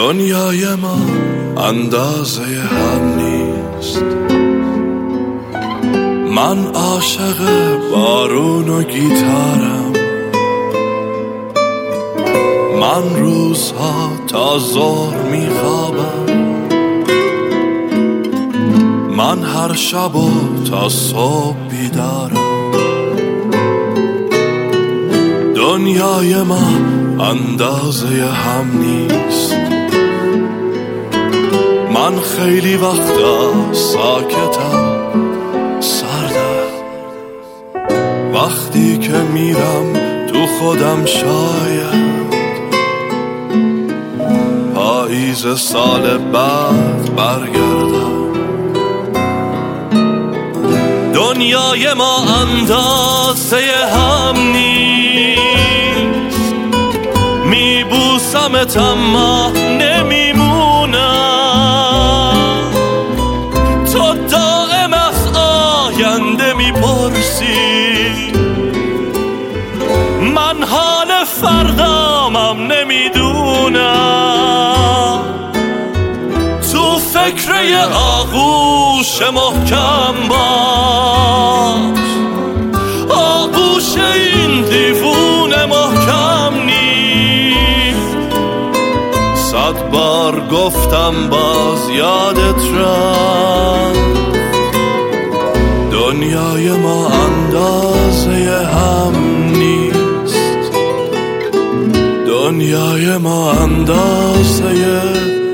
دنیای ما اندازه هم نیست. من عاشق بارون و گیتارم، من روزها تا ظهر میخوابم، من هر شب و تا صبح بیدارم. دنیای ما اندازه هم نیست. من خیلی وقتا ساکتم، سردم، وقتی که میرم تو خودم شاید پاییز سال بعد برگردم. دنیای ما اندازه هم نیست. میبوسمت اما نمیمونم، تو دائم از آینده میپرسی، من حال فردامم نمیدونم. تو فکر آغوش محکم باش، آغوش این دیوونه محکم نیست. 100 بار گفتم باز یادت رفت. دنیای ما اندازه هم نیست. دنیای ما اندازه